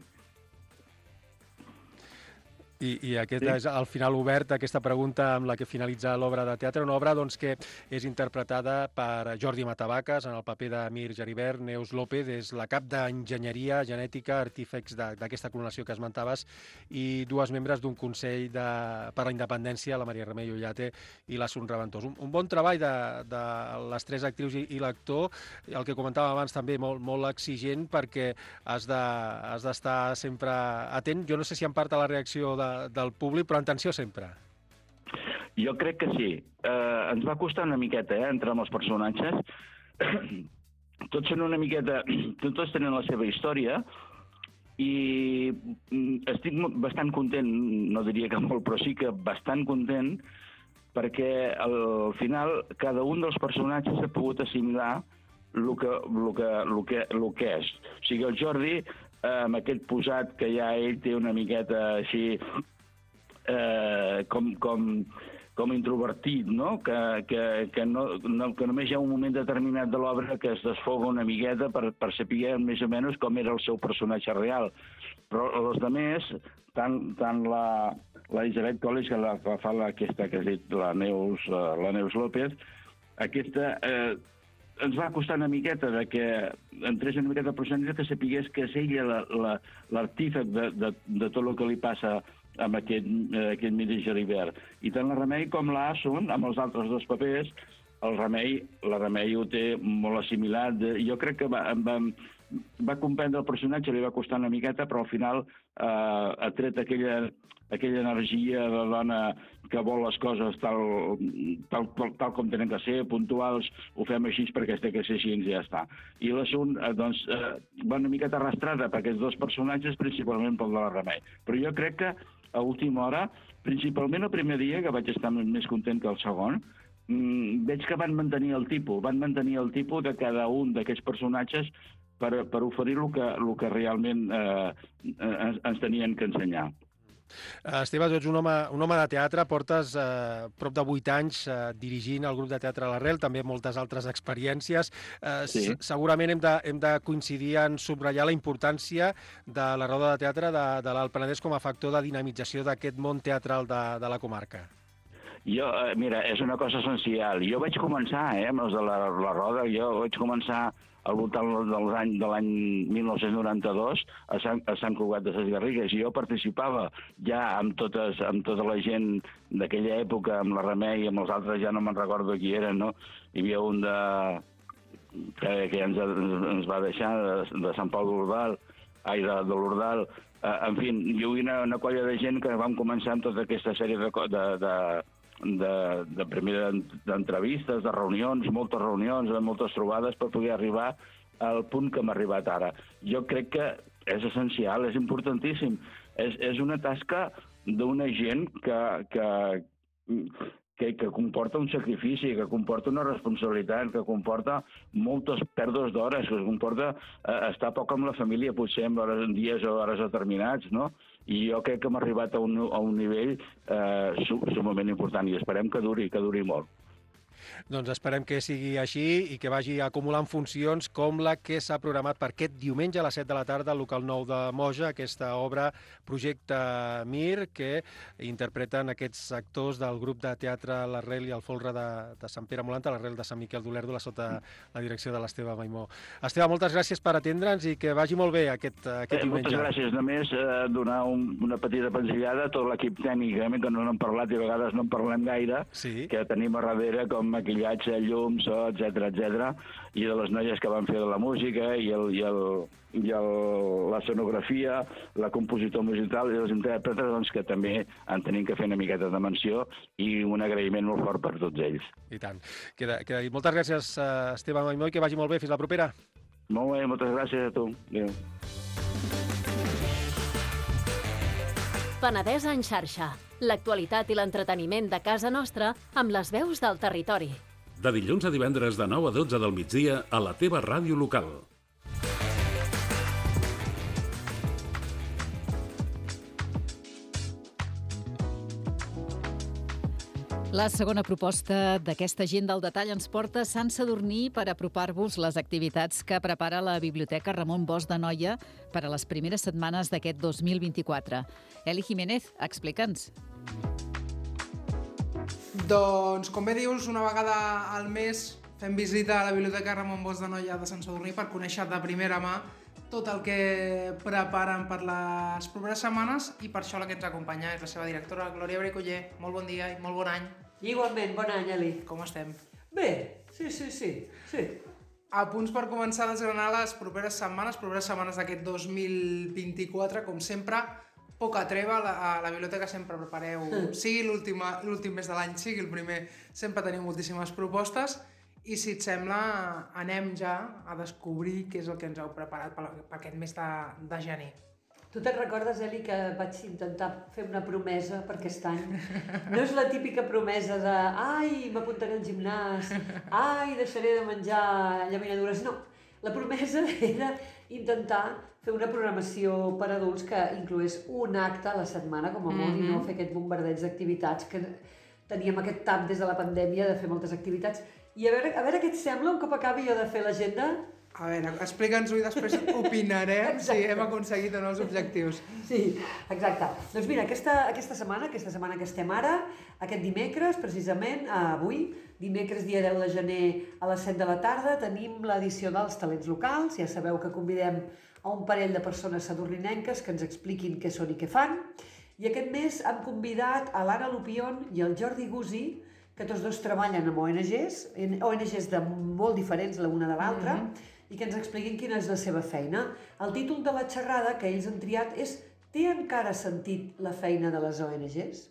I aquest és el final obert, aquesta pregunta amb la que finalitza l'obra de teatre, una obra doncs, que és interpretada per Jordi Matavacas en el paper de Mir Geribert. Neus López és la cap d'Enginyeria Genètica, artífex d'aquesta clonació que esmentaves, i dues membres d'un Consell per la Independència, la Maria Remei Ollate i l'Assumpta Reventós. Un bon treball de les tres actrius i l'actor, el que comentàvem abans també molt exigent, perquè has d'estar sempre atent. Jo no sé si en part a la reacció del públic, però atenció sempre. Jo crec que sí. Ens va costar una miqueta, entrar amb els personatges. Tots són una miqueta... Tots tenen la seva història i estic bastant content, no diria que molt, però sí que bastant content, perquè al final cada un dels personatges ha pogut assimilar el que és. O sigui, el Jordi, amb aquest posat que ja ell té una miqueta així com introvertit, no? Que només hi ha un moment determinat de l'obra que es desfoga una miqueta per saber més o menys com era el seu personatge real. Però els altres, tant la Isabel College, que fa aquesta que has dit, la Neus López, aquesta ens va costar una miqueta que entrés una miqueta el personatge, que sapigués que és ella l'artífex de tot el que li passa amb aquest Mir Geribert. I tant la Remei com l'Assun, amb els altres dos papers, la Remei ho té molt assimilat. Jo crec que va comprendre el personatge, li va costar una miqueta, però al final ha tret aquella energia de dona que vol les coses tal com tenen que ser, puntuals, ho fem així perquè té que ser així i ja està. I l'Assun, doncs, va una miqueta arrastrada per aquests dos personatges, principalment pel de la Remei. Però jo crec que a última hora, principalment el primer dia, que vaig estar més content que el segon, veig que van mantenir el tipus de cada un d'aquests personatges per oferir el que realment ens tenien que ensenyar. Esteve, tu ets un home de teatre, portes prop de 8 anys dirigint el grup de teatre l'Arrel, també moltes altres experiències. Sí. Segurament hem de coincidir en subratllar la importància de la roda de teatre de l'Alt Penedès com a factor de dinamització d'aquest món teatral de la comarca. Mira, és una cosa essencial. Jo vaig començar, amb els de la roda, vaig començar al voltant de l'any 1992 a Sant Cugat de ses Garrigues, i jo participava ja amb tota la gent d'aquella època, amb la Remei i amb els altres, ja no me'n recordo qui eren, no? Hi havia un que ja ens va deixar, de Sant Pau d'Ordal, de l'Ordal. En fi, hi havia una colla de gent que vam començar amb tota aquesta sèrie de primera d'entrevistes, de reunions, moltes trobades per poder arribar al punt que hem arribat ara. Jo crec que és essencial, és importantíssim. És una tasca d'una gent que comporta un sacrifici, que comporta una responsabilitat, que comporta moltes pèrdues d'hores, que comporta estar poc amb la família, potser en dies o hores determinats, no? I jo crec que hem arribat a un nivell sumament important i esperem que duri molt. Doncs esperem que sigui així i que vagi acumulant funcions com la que s'ha programat per aquest diumenge a les 7 de la tarda al local 9 de Moja, aquesta obra Projecte Mir, que interpreten aquests actors del grup de teatre l'Arrel i el Folre de Sant Pere Molanta, l'Arrel de Sant Miquel d'Olèrdola, sota la direcció de l'Esteve Maimó. Esteve, moltes gràcies per atendre'ns i que vagi molt bé aquest diumenge. Moltes gràcies. Només donar una petita pinzellada a tot l'equip tècnic, que no n'hem parlat i a vegades no en parlem gaire, sí, que tenim a darrere com maquillatge, llum, so, etc, i de les noies que van fer de la música i la escenografia, la compositor musical i els intèrpretes, doncs, que també en tenim que fer una miqueta de menció i un agraïment molt fort per tots ells. I tant. Queda dit. Moltes gràcies, Esteve Maimó, i que vagi molt bé. Fins la propera. Molt bé, moltes gràcies a tu. Adéu. Penedès en xarxa. L'actualitat i l'entreteniment de casa nostra amb les veus del territori. De dilluns a divendres de 9 a 12 del migdia a la teva ràdio local. La segona proposta d'aquesta agenda al detall ens porta a Sant Sadurní per apropar-vos les activitats que prepara la Biblioteca Ramon Bosch d'Anoia per a les primeres setmanes d'aquest 2024. Eli Jiménez, explica'ns. Doncs, com bé dius, una vegada al mes fem visita a la Biblioteca Ramon Bosch d'Anoia de Sant Sadurní per conèixer de primera mà tot el que preparen per les properes setmanes i per això la que ens acompanya és la seva directora, Glòria Bricoller. Molt bon dia i molt bon any. Igualment, bon any, Eli. Com estem? Bé, sí. A punts per començar a desgranar les properes setmanes d'aquest 2024, com sempre, poca treva, a la biblioteca sempre prepareu, sigui l'últim mes de l'any, sigui el primer, sempre teniu moltíssimes propostes. I si et sembla, anem ja a descobrir què és el que ens heu preparat per aquest mes de gener. Tu te'n recordes, Eli, que vaig intentar fer una promesa per aquest any? No és la típica promesa de ai, m'apuntaré al gimnàs, ai, deixaré de menjar llaminadures. No, la promesa era intentar fer una programació per adults que incloés un acte a la setmana, com a molt, i no fer aquest bombardeig d'activitats que teníem aquest tap des de la pandèmia de fer moltes activitats. I a veure què et sembla un cop acabi jo de fer l'agenda? A veure, explica'ns-ho i després opinarem si hem aconseguit o no els objectius. Sí, exacte. Doncs mira, aquesta setmana que estem ara, aquest dimecres, precisament, avui, dimecres dia 10 de gener a les 7 de la tarda, tenim l'edició dels Talents Locals. Ja sabeu que convidem a un parell de persones sadurninenques que ens expliquin què són i què fan. I aquest mes hem convidat a l'Anna Lupion i el Jordi Gusi, que tots dos treballen amb ONGs de molt diferents l'una de l'altra, i que ens expliquin quina és la seva feina. El títol de la xerrada que ells han triat és «Té encara sentit la feina de les ONGs?»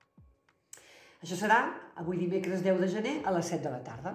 Això serà avui dimecres 10 de gener a les 7 de la tarda.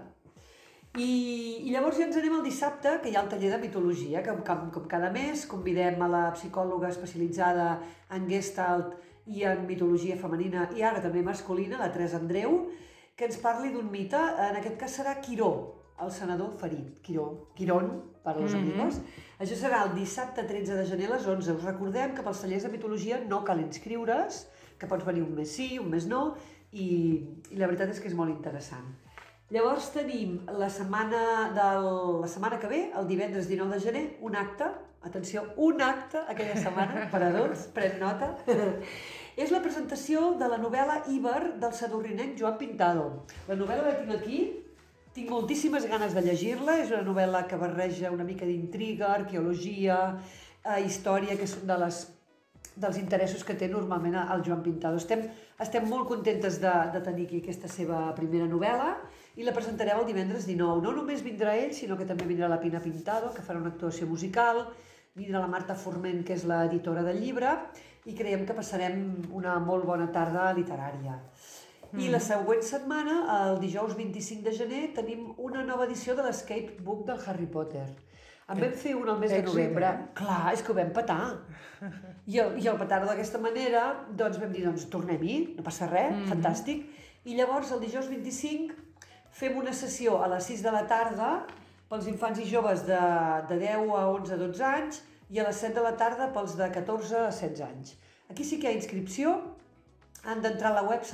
I llavors ja ens anem al dissabte, que hi ha el taller de mitologia, que com cada mes convidem a la psicòloga especialitzada en Gestalt i en mitologia femenina i ara també masculina, la Teresa Andreu, que ens parli d'un mite, en aquest cas serà Quiró, el senador ferit. Quirón, per als amigos. Això serà el dissabte 13 de gener a les 11. Us recordem que pels tallers de mitologia no cal inscriure's, que pots venir un mes sí, un mes no, i la veritat és que és molt interessant. Llavors tenim la setmana que ve, el divendres 19 de gener, un acte, atenció, un acte aquella setmana, per adults, pren nota, és la presentació de la novel·la Iber del sadurninenc Joan Pintado. La novel·la la tinc aquí, tinc moltíssimes ganes de llegir-la, és una novel·la que barreja una mica d'intriga, arqueologia, història, que són dels interessos que té normalment el Joan Pintado. Estem molt contentes de tenir aquí aquesta seva primera novel·la i la presentarem el divendres 19. No només vindrà ell, sinó que també vindrà la Pina Pintado, que farà una actuació musical, vindrà la Marta Forment, que és l'editora del llibre, i creiem que passarem una molt bona tarda literària. I la següent setmana, el dijous 25 de gener, tenim una nova edició de l'Escape Book del Harry Potter. En vam fer un al mes de novembre. Clar, és que ho vam petar. I al petar-ho d'aquesta manera, doncs vam dir, tornem-hi, no passa res, fantàstic. I llavors, el dijous 25, fem una sessió a les 6 de la tarda pels infants i joves de 10 a 11 a 12 anys i a les 7 de la tarda pels de 14 a 16 anys. Aquí sí que hi ha inscripció. Han d'entrar a la web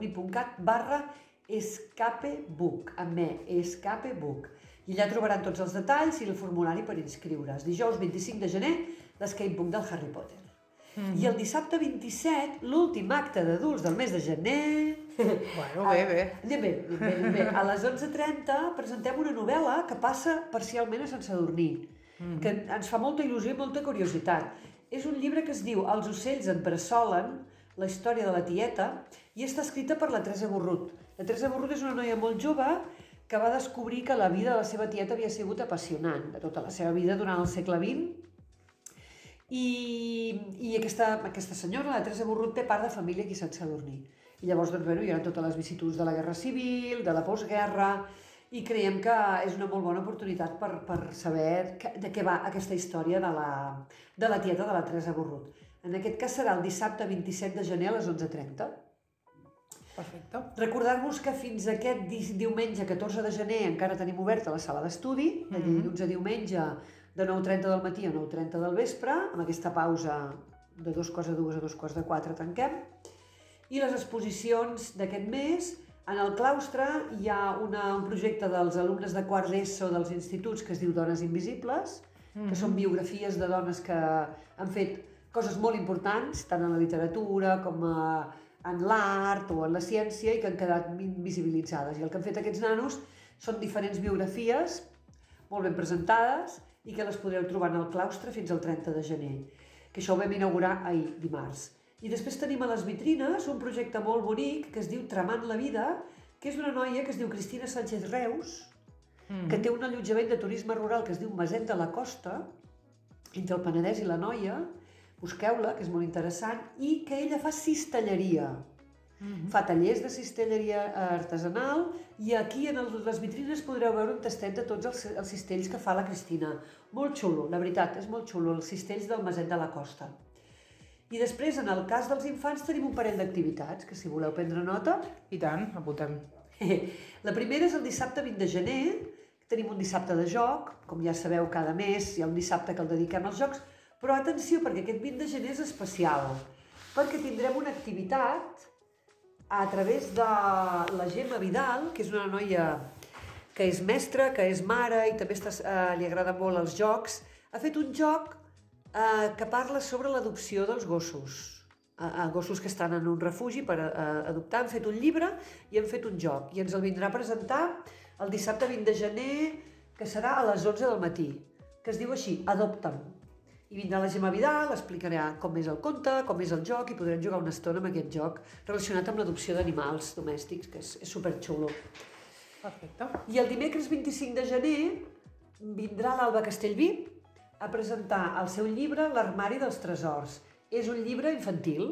santsadurní.cat/escapebook, escapebook. I allà trobaran tots els detalls i el formulari per inscriure's. Dijous 25 de gener, l'Escape Book del Harry Potter. I el dissabte 27, l'últim acte d'adults del mes de gener... Bueno, bé. Anem bé. A les 11:30 presentem una novel·la que passa parcialment a Sant Sadurní, que ens fa molta il·lusió i molta curiositat. És un llibre que es diu Els ocells et bressolen, la història de la tieta, i està escrita per la Teresa Borrut. La Teresa Borrut és una noia molt jove que va descobrir que la vida de la seva tieta havia sigut apassionant, de tota la seva vida durant el segle XX. I aquesta senyora, la Teresa Borrut, té part de família aquí a Sant Sadurní. I llavors, hi ha totes les vicissituds de la Guerra Civil, de la postguerra, i creiem que és una molt bona oportunitat per saber de què va aquesta història de la tieta de la Teresa Borrut. En aquest cas serà el dissabte 27 de gener a les 11:30. Perfecte. Recordar-vos que fins aquest diumenge 14 de gener encara tenim oberta la sala d'estudi, de dilluns a diumenge de 9:30 del matí a 9:30 del vespre, amb aquesta pausa de 2:45 a 2:45 tanquem. I les exposicions d'aquest mes En el claustre hi ha un projecte dels alumnes de quart d'ESO dels instituts que es diu Dones Invisibles, que són biografies de dones que han fet coses molt importants, tant en la literatura com en l'art o en la ciència, i que han quedat invisibilitzades. I el que han fet aquests nanos són diferents biografies molt ben presentades i que les podreu trobar en el claustre fins al 30 de gener, que això ho vam inaugurar ahir, dimarts. I després tenim a les vitrines un projecte molt bonic que es diu Tramant la vida, que és una noia que es diu Cristina Sánchez Reus, que té un allotjament de turisme rural que es diu Maset de la Costa, entre el Penedès i l'Anoia. Busqueu-la, que és molt interessant, i que ella fa cistelleria. Fa tallers de cistelleria artesanal i aquí en les vitrines podreu veure un tastet de tots els cistells que fa la Cristina. Molt xulo, la veritat, és molt xulo, els cistells del Maset de la Costa. I després, en el cas dels infants, tenim un parell d'activitats, que si voleu prendre nota... I tant, apuntem. La primera és el dissabte 20 de gener, tenim un dissabte de joc, com ja sabeu, cada mes hi ha un dissabte que el dediquem als jocs, però atenció, perquè aquest 20 de gener és especial, perquè tindrem una activitat a través de la Gemma Vidal, que és una noia que és mestra, que és mare i també li agrada molt els jocs. Ha fet un joc que parla sobre l'adopció dels gossos. Gossos que estan en un refugi per adoptar. Han fet un llibre i han fet un joc. I ens el vindrà a presentar el dissabte 20 de gener, que serà a les 11 del matí, que es diu així, Adopta'm. I vindrà la Gemma Vidal, explicarà com és el conte, com és el joc, i podrem jugar una estona amb aquest joc relacionat amb l'adopció d'animals domèstics, que és superxulo. Perfecte. I el dimecres 25 de gener vindrà l'Alba Castellví a presentar el seu llibre L'armari dels tresors. És un llibre infantil,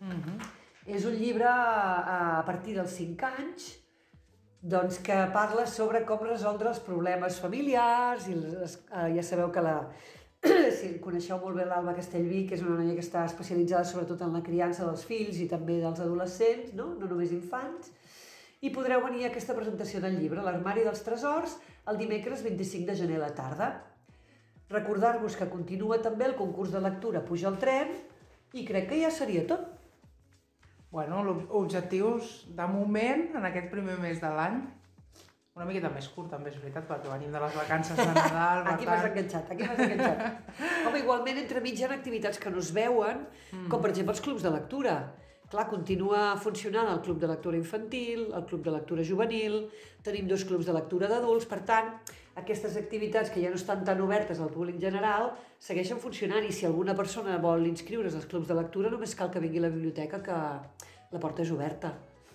és un llibre a partir dels 5 anys, doncs que parla sobre com resoldre els problemes familiars, i ja sabeu que si coneixeu molt bé l'Alba Castellví, que és una noia que està especialitzada sobretot en la criança dels fills i també dels adolescents, no només infants, i podreu venir a aquesta presentació del llibre, L'armari dels tresors, el dimecres 25 de gener a la tarda. Recordar-vos que continua també el concurs de lectura Puja al tren, i crec que ja seria tot. Bueno, objectius de moment en aquest primer mes de l'any, una miqueta més curt també, és veritat, perquè venim de les vacances de Nadal. Aquí m'has enganxat. Home, igualment entremig hi ha activitats que no es veuen, com per exemple els clubs de lectura. Clar, continua funcionant el club de lectura infantil, el club de lectura juvenil, tenim 2 clubs de lectura d'adults, per tant, aquestes activitats que ja no estan tan obertes al públic general segueixen funcionant, i si alguna persona vol inscriure's als clubs de lectura només cal que vingui a la biblioteca, que la porta és oberta.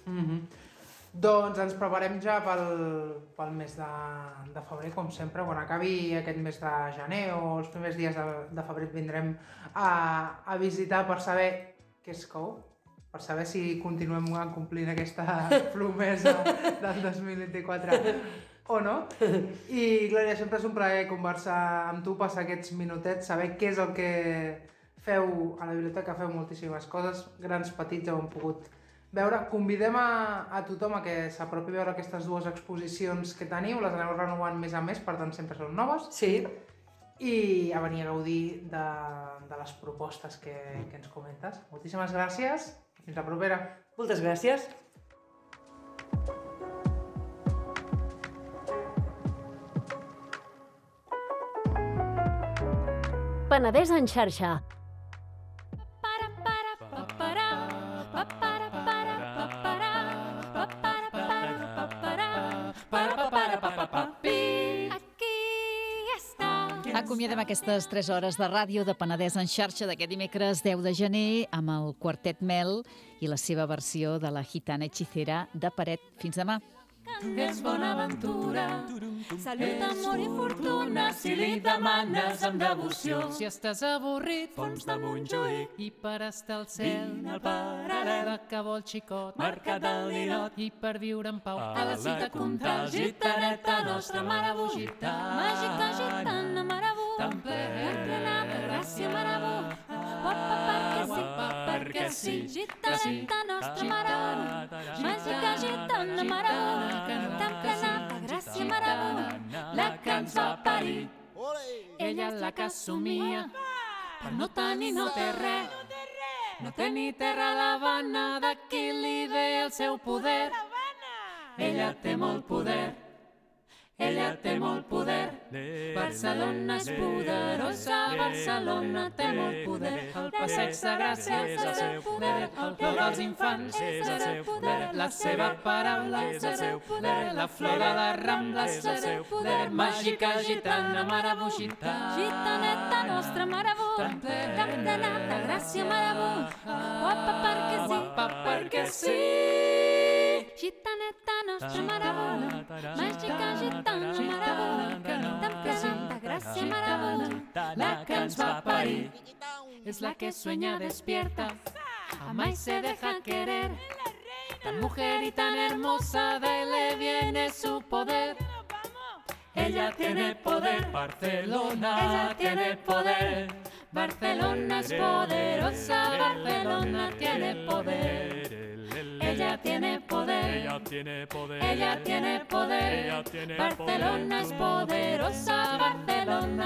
Doncs ens preparem ja pel mes de febrer, com sempre. Quan acabi aquest mes de gener o els primers dies de febrer vindrem a visitar per saber què es cou, per saber si continuem complint aquesta promesa del 2024 o no. I Glòria, sempre és un plaer conversar amb tu, passar aquests minutets, saber què és el que feu a la biblioteca. Feu moltíssimes coses, grans, petits, ja ho hem pogut veure. Convidem a tothom a que s'apropi a veure aquestes 2 exposicions que teniu, les aneu renovant mes a mes, per tant sempre són noves. Sí. I a venir a gaudir de les propostes que ens comentes. Moltíssimes gràcies. Fins la propera. Moltes gràcies. Penedès en xarxa. Acomiadem aquestes 3 hores de ràdio de Penedès en xarxa d'aquest dimecres 10 de gener amb el Quartet Mel i la seva versió de la gitana hechicera de Peret. Fins demà. És bona aventura, salut, amor i fortuna, si li demanes amb devoció. Si estàs avorrit, fons de Montjuïc, i per estar al cel, vine al paral·lel, de que vol xicot, marcat al ninot, i per viure en pau, a la cita comtal, gitaneta nostra, marabú gitana, màgica gitana, marabú, tan plena de gràcia, marabú, perquè sí, gitaneta nostra, marabú, màgica gitana, marabú, tan plena de gràcia, marabú, la que ens va parir. Ella la que somia, per no tenir no té res, no té ni terra a l'Havana, d'aquí li ve el seu poder. ella té molt poder. Ella té molt poder. Barcelona és poderosa, Barcelona té molt poder. El passeig de Gràcia és el seu poder, el plor dels infants és el seu poder, la seva paraula és el seu poder, la flor de la Rambla és el seu poder, màgica gitana, marabú gitana. Gitaneta nostra marabú, de Gràcia marabú, guapa perquè sí. Gitaneta nostra marabú, màgica gitana marabú, tan plena de Gràcia marabú, La que ens va parir es la que sueña despierta, ama y se deja querer. Tan mujer y tan hermosa, de él viene su poder. Ella tiene poder, Barcelona. Ella tiene poder. Barcelona es poderosa, Barcelona tiene poder. Ella tiene poder, ella tiene poder, ella tiene poder. Barcelona es poderosa, Barcelona